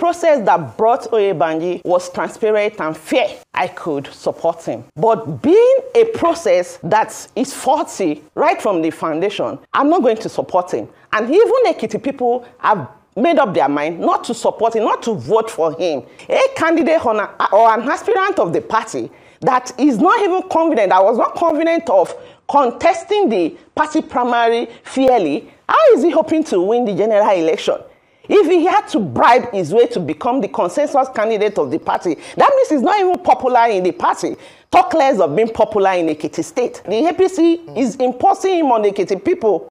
process that brought Oyebanji was transparent and fair, I could support him. But being a process that is faulty right from the foundation, I'm not going to support him. And even Ekiti people have made up their mind not to support him, not to vote for him. A candidate or an aspirant of the party that is not even confident, that was not confident of contesting the party primary fairly, how is he hoping to win the general election? If he had to bribe his way to become the consensus candidate of the party, that means he's not even popular in the party. Talk less of being popular in Ekiti State. The APC is imposing him on the Ekiti people.